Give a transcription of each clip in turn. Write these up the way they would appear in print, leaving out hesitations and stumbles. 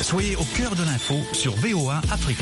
Soyez au cœur de l'info sur VOA Afrique.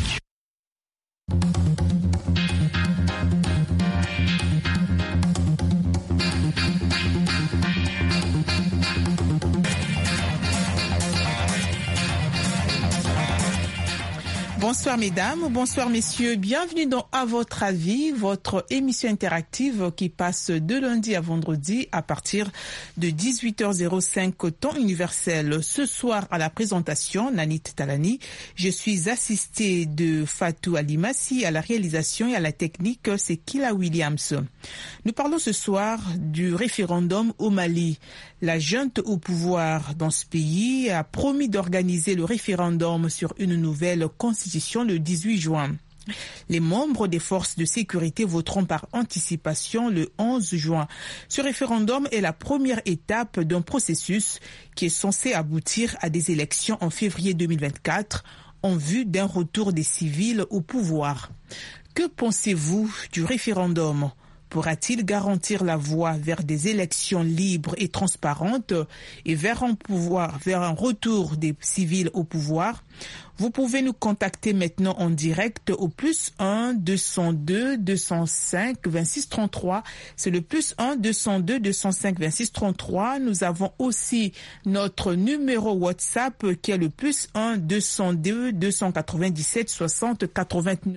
Bonsoir mesdames, bonsoir messieurs, bienvenue dans À votre avis, votre émission interactive qui passe de lundi à vendredi à partir de 18h05 temps universel. Ce soir à la présentation, Nanit Talani, je suis assistée de Fatou Alimassi à la réalisation et à la technique, c'est Kila Williams. Nous parlons ce soir du référendum au Mali. La junte au pouvoir dans ce pays a promis d'organiser le référendum sur une nouvelle constitution le 18 juin. Les membres des forces de sécurité voteront par anticipation le 11 juin. Ce référendum est la première étape d'un processus qui est censé aboutir à des élections en février 2024 en vue d'un retour des civils au pouvoir. Que pensez-vous du référendum ? Pourra-t-il garantir la voie vers des élections libres et transparentes et vers un retour des civils au pouvoir? Vous pouvez nous contacter maintenant en direct au +1 202 205 26 33. C'est le +1 202 205 26 33. Nous avons aussi notre numéro WhatsApp qui est le +1 202 297 60 89.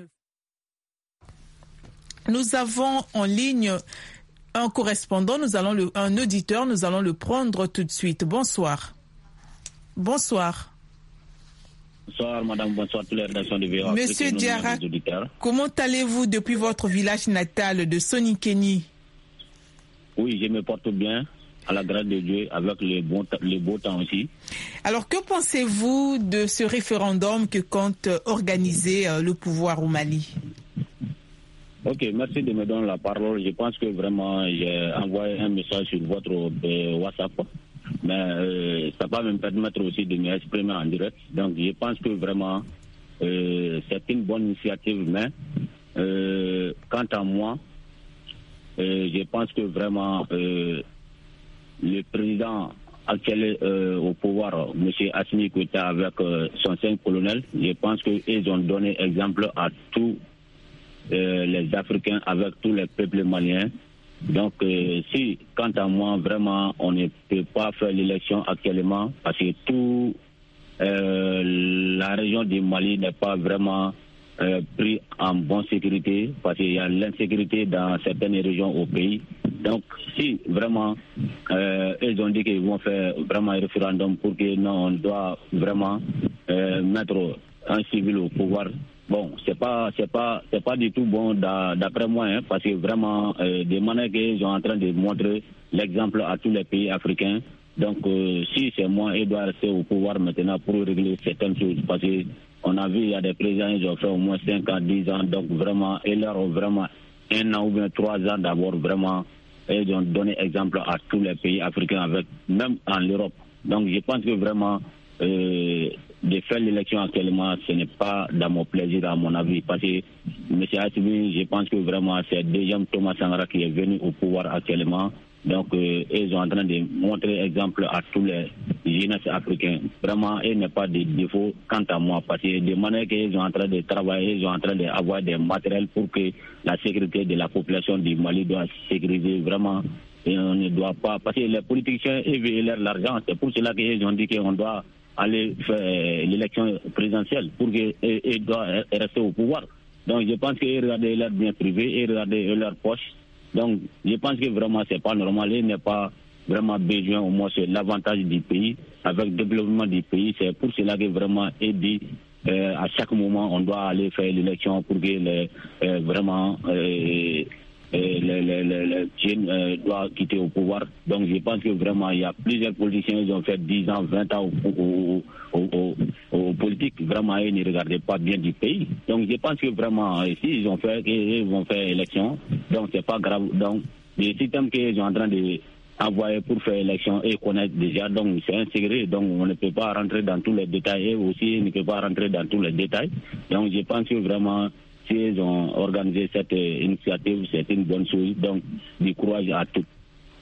Nous avons en ligne un correspondant, un auditeur, nous allons le prendre tout de suite. Bonsoir. Bonsoir. Bonsoir madame, bonsoir toutes les rédactions de VOA. Monsieur Diarra, comment allez-vous depuis votre village natal de Sonikeni? Oui, je me porte bien, à la grâce de Dieu, avec le beau temps aussi. Alors que pensez-vous de ce référendum que compte organiser le pouvoir au Mali? Ok, merci de me donner la parole. Je pense que vraiment, j'ai envoyé un message sur votre WhatsApp, mais ça va me permettre aussi de m'exprimer en direct. Donc, je pense que vraiment, c'est une bonne initiative, mais quant à moi, je pense que vraiment, le président actuel au pouvoir, M. Assimi Goïta, avec son 5 colonels, je pense qu'ils ont donné exemple à tous les Africains, avec tous les peuples maliens. Donc, si, quant à moi, vraiment, on ne peut pas faire l'élection actuellement, parce que tout la région du Mali n'est pas vraiment pris en bonne sécurité, parce qu'il y a l'insécurité dans certaines régions au pays. Donc, si vraiment, ils ont dit qu'ils vont faire vraiment un référendum pour que non, on doit vraiment mettre un civil au pouvoir. Bon, c'est pas du tout bon d'après moi, hein, parce que vraiment, des manières qu'ils sont en train de montrer l'exemple à tous les pays africains. Donc, si c'est moi, ils doivent rester au pouvoir maintenant pour régler certaines choses, parce que on a vu, il y a des présidents, ils ont fait au moins 5 ans, 10 ans, donc vraiment, ils leur ont vraiment 1 an ou bien 3 ans d'avoir vraiment, ils ont donné exemple à tous les pays africains, avec même en Europe. Donc, je pense que vraiment, de faire l'élection actuellement, ce n'est pas dans mon plaisir, à mon avis, parce que M. Assimi, je pense que vraiment c'est déjà Thomas Sankara qui est venu au pouvoir actuellement. Donc, ils sont en train de montrer exemple à tous les jeunesses africains. Vraiment, il n'y a pas de défaut quant à moi, parce que de manière qu'ils sont en train de travailler, ils sont en train d'avoir des matériels pour que la sécurité de la population du Mali doit sécuriser vraiment. Et on ne doit pas, parce que les politiciens, ils veulent l'argent. C'est pour cela qu'ils ont dit qu'on doit aller faire l'élection présidentielle pour qu'ils doivent rester au pouvoir. Donc je pense qu'ils regardent leur bien privé et regardent leur poche. Donc je pense que vraiment c'est pas normal. Il n'est pas vraiment besoin, au moins c'est l'avantage du pays, avec le développement du pays. C'est pour cela que vraiment il dit à chaque moment on doit aller faire l'élection pour que vraiment les jeunes doivent quitter au pouvoir. Donc je pense que vraiment il y a plusieurs politiciens qui ont fait 10 ans, 20 ans aux politiques. Vraiment, ils ne regardaient pas bien du pays. Donc je pense que vraiment, si ils vont faire élection, donc c'est pas grave. Donc le système qu'ils sont en train de envoyer pour faire élection et connaître déjà, donc c'est un secret, donc on ne peut pas rentrer dans tous les détails, et aussi on ne peut pas rentrer dans tous les détails. Donc je pense que vraiment, s'ils ont organisé cette initiative, c'est une bonne chose. Donc, du courage à tous.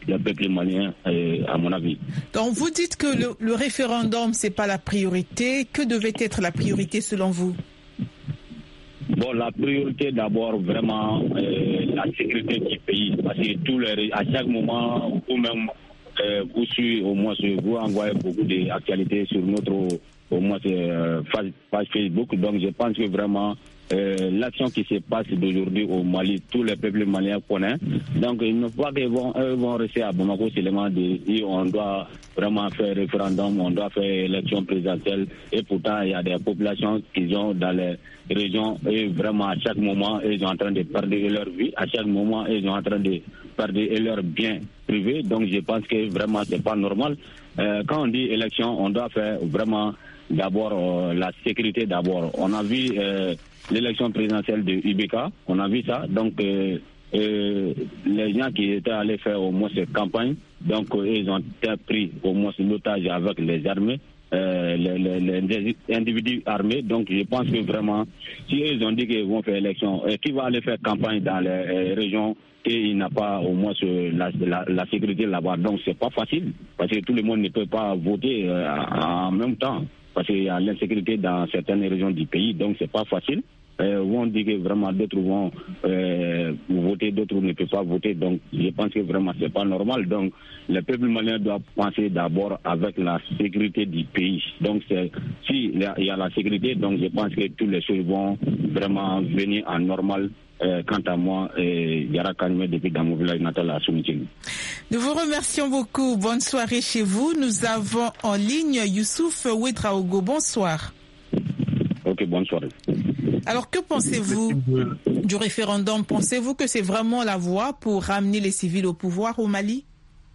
le peuple malien, à mon avis. Donc vous dites que le référendum, c'est pas la priorité. Que devait être la priorité selon vous? Bon, la priorité d'abord, vraiment, la sécurité du pays. Parce que à chaque moment, vous-même, vous suivez, au moins, vous envoyez beaucoup d'actualités sur notre au moins, page Facebook. Donc, je pense que vraiment, l'action qui se passe d'aujourd'hui au Mali, tous les peuples maliens connaissent. Donc, il ne faut pas qu'ils vont rester à Bamako seulement dire on doit vraiment faire référendum, on doit faire élection présidentielle. Et pourtant, il y a des populations qui sont dans les régions et vraiment à chaque moment, ils sont en train de perdre leur vie. À chaque moment, ils sont en train de perdre leurs biens privés. Donc, je pense que vraiment, c'est pas normal. Quand on dit élection, on doit faire vraiment d'abord la sécurité d'abord. On a vu l'élection présidentielle de IBK, on a vu ça. Donc les gens qui étaient allés faire au moins cette campagne, donc ils ont été pris au moins l'otage avec les armées, les individus armés. Donc je pense que vraiment, si ils ont dit qu'ils vont faire élection, qui va aller faire campagne dans les régions et il n'a pas au moins la sécurité là-bas. Donc c'est pas facile, parce que tout le monde ne peut pas voter en même temps. Parce qu'il y a l'insécurité dans certaines régions du pays, donc c'est pas facile. On dit que vraiment d'autres vont voter, d'autres ne peuvent pas voter, donc je pense que vraiment c'est pas normal. Donc le peuple malien doit penser d'abord avec la sécurité du pays. Donc si il y a la sécurité, donc je pense que toutes les choses vont vraiment venir en normal. Quant à moi, Yara Kanime depuis dans mon village natal à Soumitieng. Nous vous remercions beaucoup. Bonne soirée chez vous. Nous avons en ligne Youssouf Ouedraogo. Bonsoir. Ok, bonne soirée. Alors, que pensez-vous du référendum? Pensez-vous que c'est vraiment la voie pour ramener les civils au pouvoir au Mali?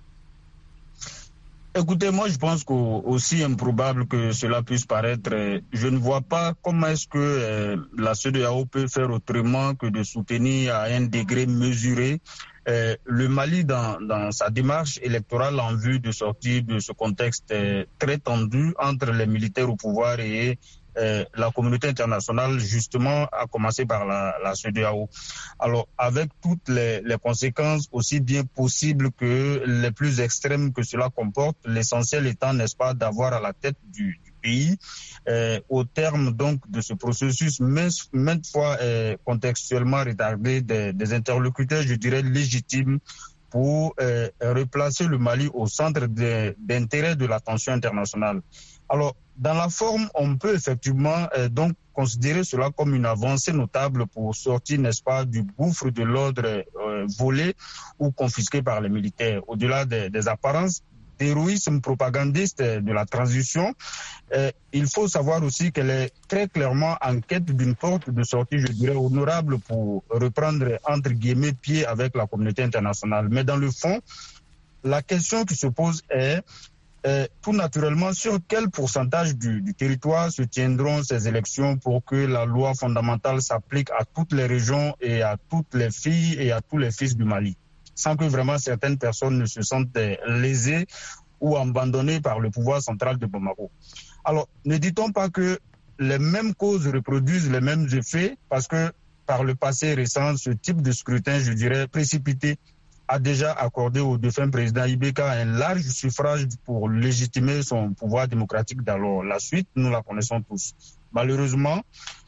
Écoutez, moi je pense qu'aussi improbable que cela puisse paraître, je ne vois pas comment est-ce que la CEDEAO peut faire autrement que de soutenir à un degré mesuré le Mali dans sa démarche électorale en vue de sortir de ce contexte très tendu entre les militaires au pouvoir et la communauté internationale, justement, à commencer par la CEDEAO. Alors, avec toutes les conséquences aussi bien possibles que les plus extrêmes que cela comporte, l'essentiel étant, n'est-ce pas, d'avoir à la tête du pays, au terme donc de ce processus, maintes fois contextuellement retardé, des interlocuteurs, je dirais, légitimes pour replacer le Mali au centre d'intérêt de l'attention internationale. Alors, dans la forme, on peut effectivement donc considérer cela comme une avancée notable pour sortir, n'est-ce pas, du gouffre de l'ordre volé ou confisqué par les militaires. Au-delà des apparences d'héroïsme propagandiste de la transition, il faut savoir aussi qu'elle est très clairement en quête d'une porte de sortie, je dirais, honorable pour reprendre, entre guillemets, pied avec la communauté internationale. Mais dans le fond, la question qui se pose est tout naturellement sur quel pourcentage du territoire se tiendront ces élections pour que la loi fondamentale s'applique à toutes les régions et à toutes les filles et à tous les fils du Mali, sans que vraiment certaines personnes ne se sentent lésées ou abandonnées par le pouvoir central de Bamako. Alors, ne dit-on pas que les mêmes causes reproduisent les mêmes effets, parce que par le passé récent, ce type de scrutin, je dirais, précipité, a déjà accordé au défunt président IBK un large suffrage pour légitimer son pouvoir démocratique d'alors. La suite, nous la connaissons tous. Malheureusement,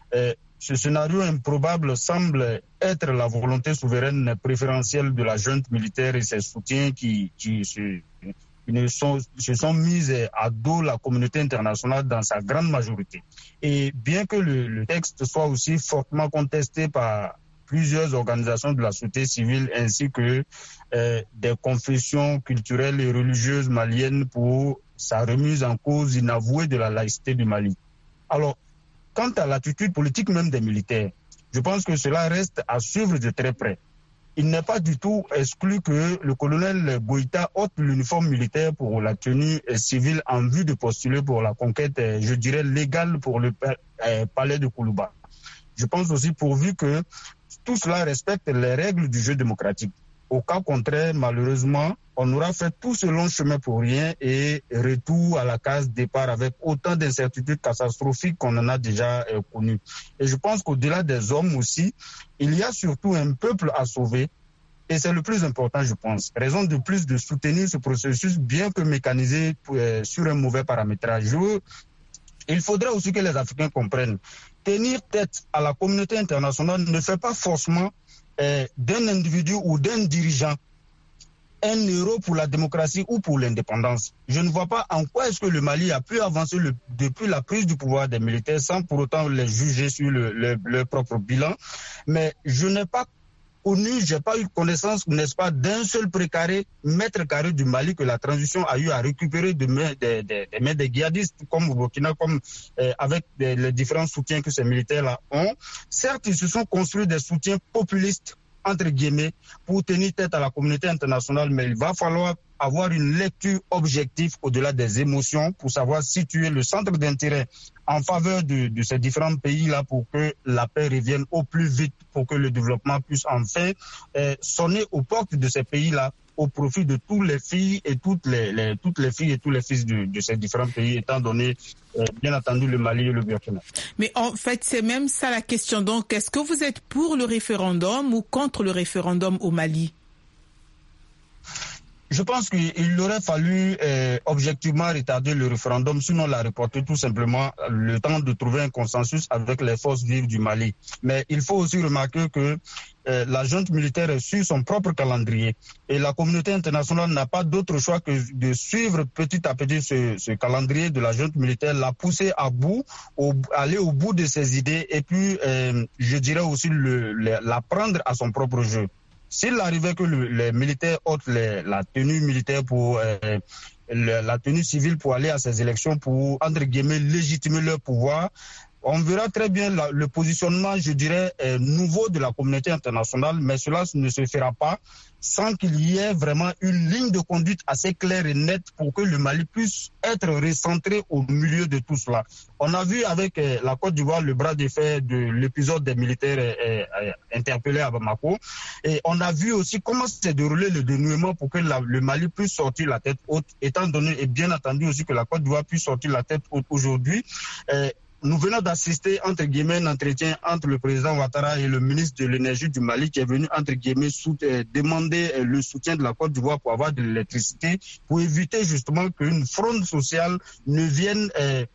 ce scénario improbable semble être la volonté souveraine préférentielle de la junte militaire et ses soutiens qui se sont mis à dos la communauté internationale dans sa grande majorité. Et bien que le texte soit aussi fortement contesté par plusieurs organisations de la société civile ainsi que des confessions culturelles et religieuses maliennes pour sa remise en cause inavouée de la laïcité du Mali. Alors, quant à l'attitude politique même des militaires, je pense que cela reste à suivre de très près. Il n'est pas du tout exclu que le colonel Goïta ôte l'uniforme militaire pour la tenue civile en vue de postuler pour la conquête, je dirais, légale pour le palais de Koulouba. Je pense aussi pourvu que tout cela respecte les règles du jeu démocratique. Au cas contraire, malheureusement, on aura fait tout ce long chemin pour rien et retour à la case départ avec autant d'incertitudes catastrophiques qu'on en a déjà connues. Et je pense qu'au-delà des hommes aussi, il y a surtout un peuple à sauver Et c'est le plus important, je pense. Raison de plus de soutenir ce processus, bien que mécanisé sur un mauvais paramétrage. Il faudrait aussi que les Africains comprennent. Tenir tête à la communauté internationale ne fait pas forcément d'un individu ou d'un dirigeant un héros pour la démocratie ou pour l'indépendance. Je ne vois pas en quoi est-ce que le Mali a pu avancer depuis la prise du pouvoir des militaires sans pour autant les juger sur leur propre bilan. Mais je n'ai pas j'ai pas eu connaissance, n'est-ce pas, d'un seul mètre carré du Mali que la transition a eu à récupérer des mains des djihadistes comme au Burkina, comme avec les différents soutiens que ces militaires-là ont. Certes, ils se sont construits des soutiens populistes, entre guillemets, pour tenir tête à la communauté internationale, mais il va falloir avoir une lecture objective au-delà des émotions pour savoir situer le centre d'intérêt en faveur de ces différents pays-là pour que la paix revienne au plus vite, pour que le développement puisse enfin sonner aux portes de ces pays-là au profit de toutes les filles et toutes les filles et tous les fils de ces différents pays, étant donné bien entendu le Mali et le Burkina. Mais en fait, c'est même ça la question. Donc, est-ce que vous êtes pour le référendum ou contre le référendum au Mali? Je pense qu'il aurait fallu objectivement retarder le référendum, sinon la reporter tout simplement le temps de trouver un consensus avec les forces vives du Mali. Mais il faut aussi remarquer que la junte militaire est sur son propre calendrier et la communauté internationale n'a pas d'autre choix que de suivre petit à petit ce calendrier de la junte militaire, la pousser à bout, aller au bout de ses idées et puis je dirais aussi la prendre à son propre jeu. S'il arrivait que les militaires ôtent la tenue militaire pour la tenue civile pour aller à ces élections, pour, entre guillemets, légitimer leur pouvoir, on verra très bien le positionnement, je dirais, nouveau de la communauté internationale, mais cela ne se fera pas sans qu'il y ait vraiment une ligne de conduite assez claire et nette pour que le Mali puisse être recentré au milieu de tout cela. On a vu avec la Côte d'Ivoire le bras de fer de l'épisode des militaires interpellés à Bamako, et on a vu aussi comment s'est déroulé le dénouement pour que le Mali puisse sortir la tête haute, étant donné, et bien entendu aussi que la Côte d'Ivoire puisse sortir la tête haute aujourd'hui. Nous venons d'assister, entre guillemets, un entretien entre le président Ouattara et le ministre de l'énergie du Mali qui est venu, entre guillemets, demander le soutien de la Côte d'Ivoire pour avoir de l'électricité, pour éviter justement qu'une fronde sociale ne vienne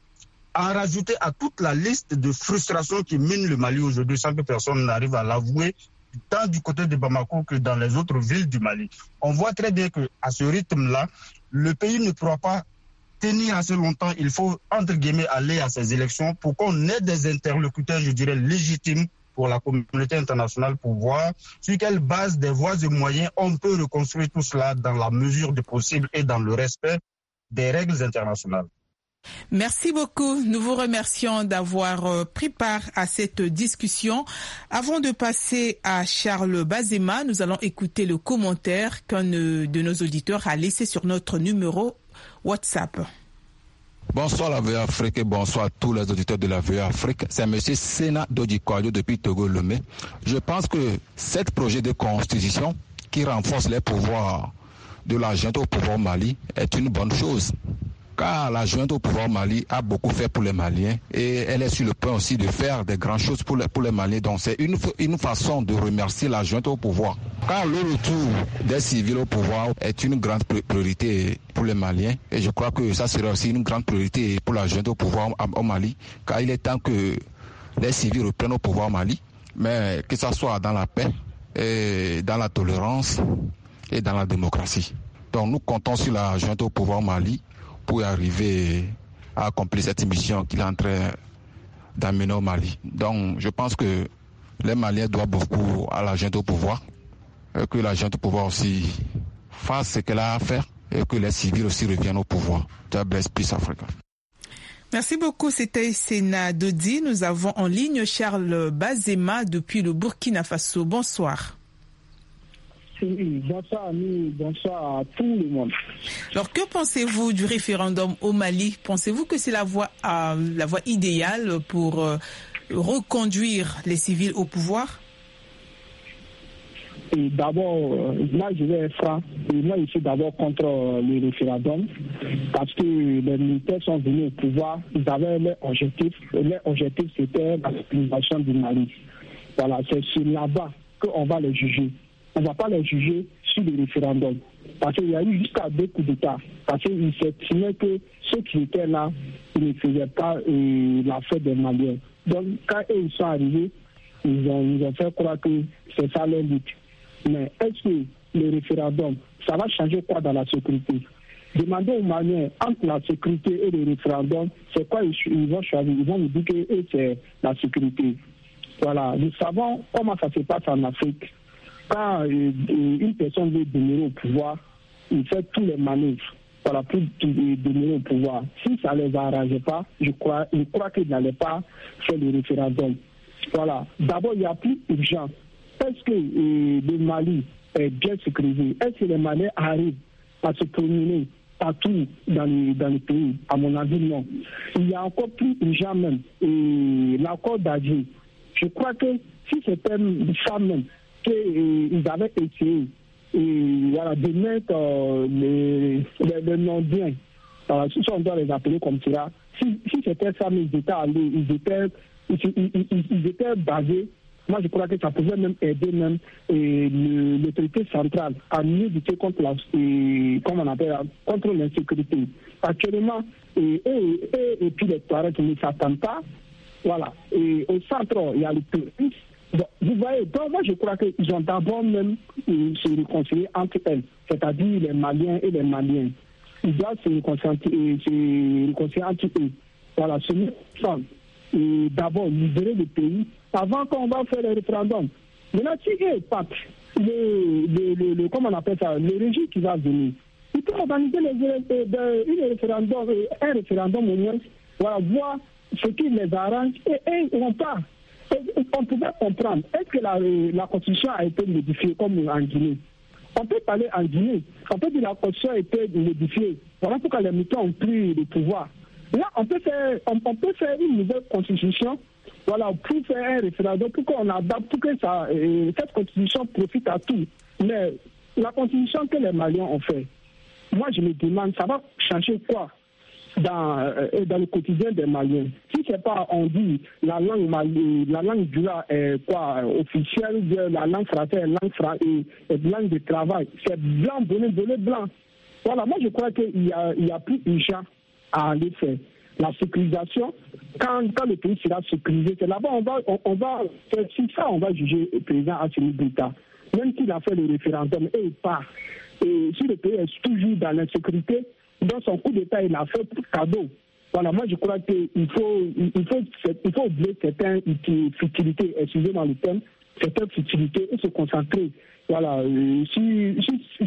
en rajouter à toute la liste de frustrations qui mine le Mali aujourd'hui sans que personne n'arrive à l'avouer, tant du côté de Bamako que dans les autres villes du Mali. On voit très bien qu'à ce rythme-là, le pays ne pourra pas tenir assez longtemps. Il faut, entre guillemets, aller à ces élections pour qu'on ait des interlocuteurs, je dirais, légitimes pour la communauté internationale pour voir sur quelle base des voies et moyens on peut reconstruire tout cela dans la mesure du possible et dans le respect des règles internationales. Merci beaucoup. Nous vous remercions d'avoir pris part à cette discussion. Avant de passer à Charles Bazema, nous allons écouter le commentaire qu'un de nos auditeurs a laissé sur notre numéro WhatsApp. Bonsoir la VOA Afrique et bonsoir à tous les auditeurs de la VOA Afrique. C'est M. Sena Dodikoyo depuis Togo-Lomé. Je pense que ce projet de constitution qui renforce les pouvoirs de la junte au pouvoir Mali est une bonne chose. Car la junte au pouvoir Mali a beaucoup fait pour les Maliens et elle est sur le point aussi de faire des grandes choses pour les Maliens. Donc c'est une façon de remercier la junte au pouvoir. Car le retour des civils au pouvoir est une grande priorité pour les Maliens et je crois que ça sera aussi une grande priorité pour la junte au pouvoir au Mali. Car il est temps que les civils reprennent au pouvoir au Mali, mais que ça soit dans la paix, et dans la tolérance et dans la démocratie. Donc nous comptons sur la junte au pouvoir au Mali pour arriver à accomplir cette mission qu'il est en train d'amener au Mali. Donc, je pense que les Maliens doivent beaucoup à la junte au pouvoir, et que la junte au pouvoir aussi fasse ce qu'elle a à faire, et que les civils aussi reviennent au pouvoir. God bless Africa. Merci beaucoup, c'était Sena Dodi. Nous avons en ligne Charles Bazema depuis le Burkina Faso. Bonsoir. Oui, bonsoir à nous, bonsoir à tout le monde. Alors, que pensez-vous du référendum au Mali? Pensez-vous que c'est la voie idéale pour reconduire les civils au pouvoir? Et d'abord, là, je vais être franc. Et moi, je suis d'abord contre le référendum parce que les militaires sont venus au pouvoir. Ils avaient leur objectif. Leur objectif, c'était la stabilisation du Mali. Voilà, c'est sur là-bas qu'on va les juger. on ne va pas les juger sur le référendum. Parce qu'il y a eu jusqu'à 2 coups d'État. Parce qu'ils s'estimaient que ceux qui étaient là ne faisaient pas la fête des Maliens. Donc, quand ils sont arrivés, ils ont fait croire que c'est ça leur lutte. Mais est-ce que le référendum, ça va changer quoi dans la sécurité? Demandez aux Maliens, entre la sécurité et le référendum, c'est quoi ils vont choisir? Ils vont nous dire que c'est la sécurité. Voilà, nous savons comment ça se passe en Afrique. Quand une personne veut demeurer au pouvoir, il fait tous les manœuvres pour demeurer au pouvoir. Si ça ne les arrangeait pas, je crois qu'ils n'allaient pas faire le référendum. Voilà. D'abord, il n'y a plus urgent. Est-ce que le Mali est bien sécurisé? Est-ce que les Maliens arrivent à se promener partout dans le pays? À mon avis, non. Il y a encore plus urgent même. Et l'accord d'Alger, je crois que si c'était ça même, qu'ils avaient essayé de mettre les non-biens, si on doit les appeler comme cela, si c'était ça, mais ils étaient allés, ils étaient basés. Moi, je crois que ça pouvait même aider même l'autorité centrale à mieux lutter contre contre l'insécurité. Actuellement, et puis les Touaregs ne s'attendent pas. Voilà. Et au centre, il y a le pays. Vous voyez, donc moi je crois qu'ils ont d'abord même se réconcilier entre elles, c'est-à-dire les Maliens et les Maliens. Ils doivent se réconcilier entre eux. Voilà, se mettre ensemble. Et d'abord libérer le pays avant qu'on va faire le référendum. Maintenant, si eux partent, comment on appelle ça, le régime qui va venir, ils peuvent organiser un référendum au moins, voilà, voir ce qui les arrange et ils vont pas. On pouvait comprendre, est-ce que la Constitution a été modifiée comme en Guinée? On peut parler en Guinée, on peut dire que la Constitution a été modifiée. Voilà pourquoi les militants ont pris le pouvoir. Là, on peut faire une nouvelle Constitution, voilà, pour faire un référendum, pour qu'on adapte, pour que cette Constitution profite à tout. Mais la Constitution que les Maliens ont fait, moi je me demande, ça va changer quoi dans le quotidien des Maliens? Si c'est pas, on dit la langue dura est quoi officielle, la langue française est langue de travail, c'est blanc, bonnet, blanc. Voilà, moi je crois qu'il y a plus urgent à aller faire. La sécurisation, quand le pays sera sécurisé, c'est là-bas on va faire ça, on va juger le président Assimi Goïta. Même s'il a fait le référendum et il part. Et si le pays est toujours dans l'insécurité, dans son coup d'État, il a fait cadeau. Voilà, moi je crois qu'il faut oublier certaines futilités, excusez-moi le terme, certaines futilités et se concentrer. Voilà, si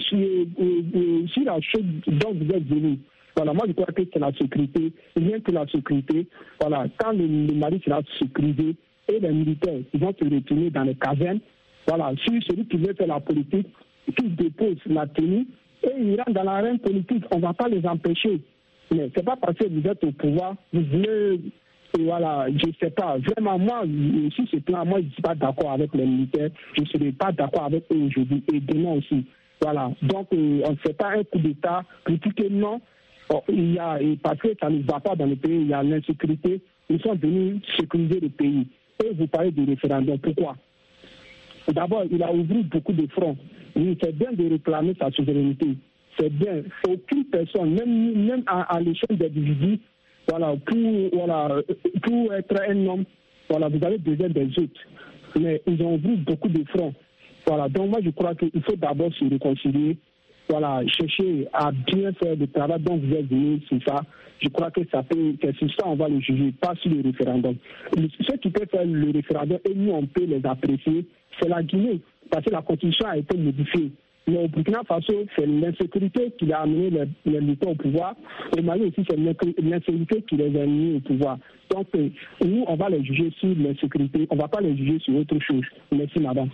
la chose dont vous êtes venu, voilà, moi je crois que c'est la sécurité, rien que la sécurité. Voilà, quand le Mali sera sécurisé et les militaires ils vont se retourner dans les casernes, voilà, si celui qui veut faire la politique, qui dépose la tenue, et ils rentrent dans l'arène politique, on ne va pas les empêcher. Mais ce n'est pas parce que vous êtes au pouvoir, vous voulez, voilà, je ne sais pas. Vraiment, moi, sur ce plan, moi, je ne suis pas d'accord avec les militaires. Je ne serai pas d'accord avec eux aujourd'hui et demain aussi. Voilà. Donc, on ne fait pas un coup d'État, critiquer, non. Parce que ça ne va pas dans le pays, il y a l'insécurité. Ils sont venus sécuriser le pays. Et vous parlez de référendum. Pourquoi? D'abord, il a ouvert beaucoup de fronts. Oui, c'est bien de réclamer sa souveraineté. C'est bien. Aucune personne, même à l'échelle des individus, voilà, pour être un homme, voilà, vous avez besoin des autres. Mais ils ont ouvert beaucoup de fronts. Voilà, donc moi je crois qu'il faut d'abord se réconcilier. Voilà, chercher à bien faire le travail dont vous êtes venu, c'est ça. Je crois que c'est sur ça on va le juger, pas sur le référendum. Ceux qui peuvent faire le référendum, et nous on peut les apprécier, c'est la Guinée, parce que la Constitution a été modifiée. Mais au Burkina Faso, c'est l'insécurité qui a amené les militaires au pouvoir. Au Mali aussi, c'est l'insécurité qui les a amenés au pouvoir. Donc, nous, on va les juger sur l'insécurité, on ne va pas les juger sur autre chose. Merci, madame.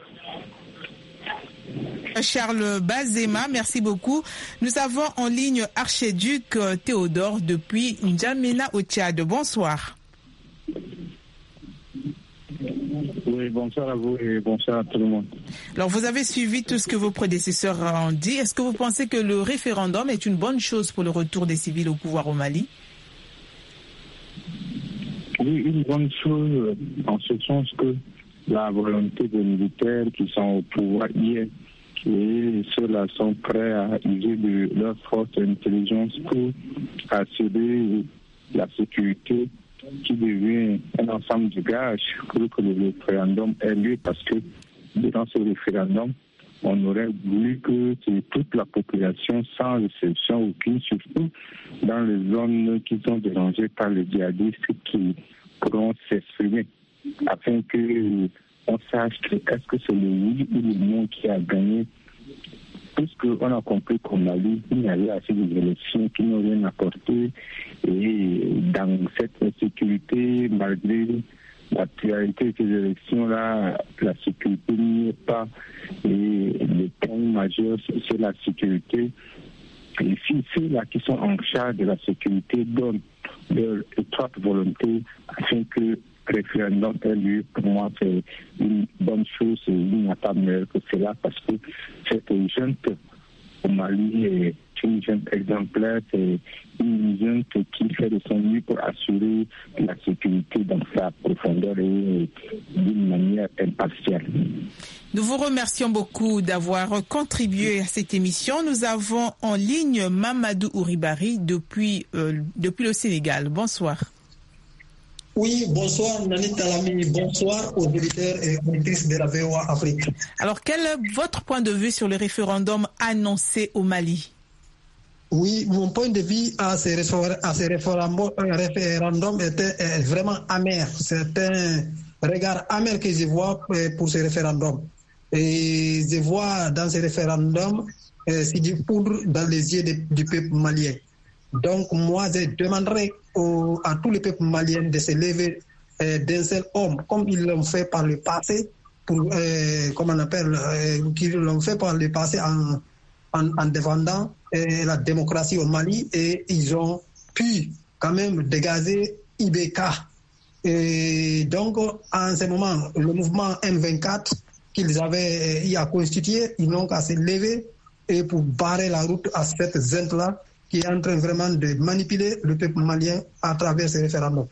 Charles Bazema, merci beaucoup. Nous avons en ligne Archiduc Théodore depuis N'Djamena au Tchad. Bonsoir. Oui, bonsoir à vous et bonsoir à tout le monde. Alors, vous avez suivi tout ce que vos prédécesseurs ont dit. Est-ce que vous pensez que le référendum est une bonne chose pour le retour des civils au pouvoir au Mali? Oui, une bonne chose en ce sens que la volonté des militaires qui sont au pouvoir hier et ceux-là sont prêts à user de leur force d'intelligence pour assurer la sécurité qui devient un ensemble de gages pour que le référendum ait lieu, parce que dans ce référendum, on aurait voulu que toute la population, sans exception aucune, surtout dans les zones qui sont dérangées par les djihadistes, qui pourront s'exprimer, afin que on sache est-ce que c'est le oui ou le non qui a gagné. Puisqu'on a compris qu'au Mali, il y avait assez d'élections qui n'ont rien apporté, et dans cette sécurité, malgré la pluralité de ces élections-là, la sécurité n'y est pas, et le point majeur, c'est la sécurité. Et si ceux-là qui sont en charge de la sécurité donnent leur étroite volonté afin que le référendum ait lieu, pour moi, c'est une bonne chose, et il n'y a pas meilleur que cela, parce que cette junte au Mali est une junte exemplaire, c'est une junte qui fait de son mieux pour assurer la sécurité dans sa profondeur et d'une manière impartiale. Nous vous remercions beaucoup d'avoir contribué à cette émission. Nous avons en ligne Mamadou Ouribari depuis le Sénégal. Bonsoir. Oui, bonsoir Nani Talami, bonsoir aux auditeurs et auditrices de la VOA Afrique. Alors, quel est votre point de vue sur le référendum annoncé au Mali? Oui, mon point de vue à ce référendum était vraiment amer. C'est un regard amer que je vois pour ce référendum. Et je vois dans ce référendum c'est du poudre dans les yeux du peuple malien. Donc moi, je demanderais à tous les peuples maliens de se lever d'un seul homme, comme ils l'ont fait par le passé, qu'ils l'ont fait par le passé en défendant la démocratie au Mali, et ils ont pu quand même dégager IBK. Et donc, en ce moment, le mouvement M24 qu'ils avaient y a constitué, ils n'ont qu'à se lever et pour barrer la route à cette junte-là qui est en train vraiment de manipuler le peuple malien à travers ce référendum.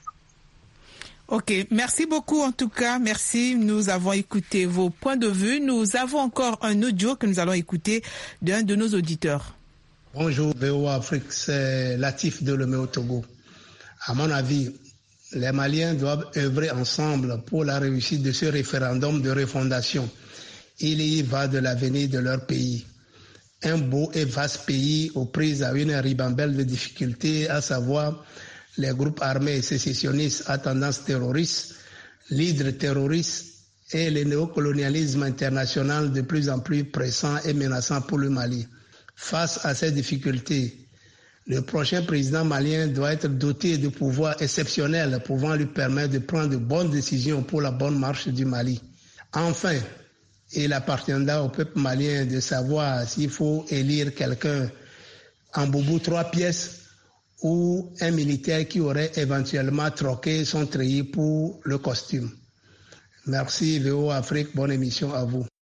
Ok, merci beaucoup en tout cas, merci. Nous avons écouté vos points de vue. Nous avons encore un audio que nous allons écouter d'un de nos auditeurs. Bonjour VOA Afrique, c'est Latif de Lomé au Togo. À mon avis, les Maliens doivent œuvrer ensemble pour la réussite de ce référendum de refondation. Il y va de l'avenir de leur pays. Un beau et vaste pays aux prises à une ribambelle de difficultés, à savoir les groupes armés sécessionnistes à tendance terroriste, l'hydre terroriste et le néocolonialisme international de plus en plus pressant et menaçant pour le Mali. Face à ces difficultés, le prochain président malien doit être doté de pouvoirs exceptionnels pouvant lui permettre de prendre de bonnes décisions pour la bonne marche du Mali. Enfin, il appartiendra au peuple malien de savoir s'il faut élire quelqu'un en boubou 3 pièces ou un militaire qui aurait éventuellement troqué son treillis pour le costume. Merci VOA Afrique, bonne émission à vous.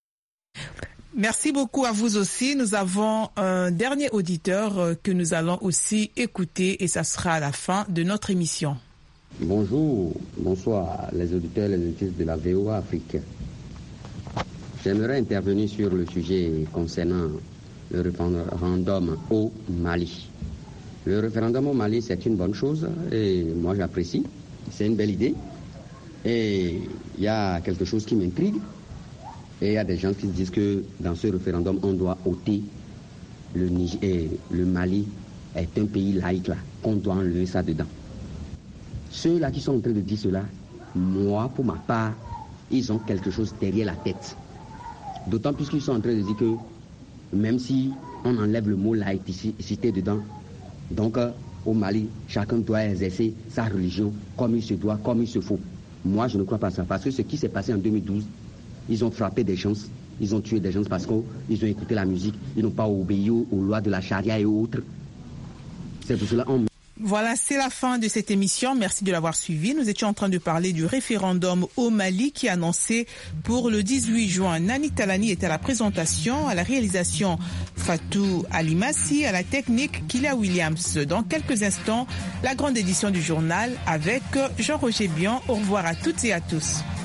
Merci beaucoup à vous aussi. Nous avons un dernier auditeur que nous allons aussi écouter et ça sera à la fin de notre émission. Bonjour, bonsoir les auditeurs et les auditrices de la VOA Afrique. J'aimerais intervenir sur le sujet concernant le référendum au Mali. Le référendum au Mali, c'est une bonne chose et moi j'apprécie. C'est une belle idée. Et il y a quelque chose qui m'intrigue. Et il y a des gens qui disent que dans ce référendum, on doit ôter le Mali est un pays laïque là, qu'on doit enlever ça dedans. Ceux-là qui sont en train de dire cela, moi, pour ma part, ils ont quelque chose derrière la tête. D'autant plus qu'ils sont en train de dire que même si on enlève le mot laïcité dedans, donc au Mali, chacun doit exercer sa religion comme il se doit, comme il se faut. Moi, je ne crois pas ça. Parce que ce qui s'est passé en 2012, ils ont frappé des gens, ils ont tué des gens parce qu'ils ont écouté la musique, ils n'ont pas obéi aux lois de la charia et autres. C'est pour cela qu'on... Voilà, c'est la fin de cette émission. Merci de l'avoir suivi. Nous étions en train de parler du référendum au Mali qui est annoncé pour le 18 juin. Nani Talani est à la présentation, à la réalisation Fatou Alimassi, à la technique Kila Williams. Dans quelques instants, la grande édition du journal avec Jean-Roger Bian. Au revoir à toutes et à tous.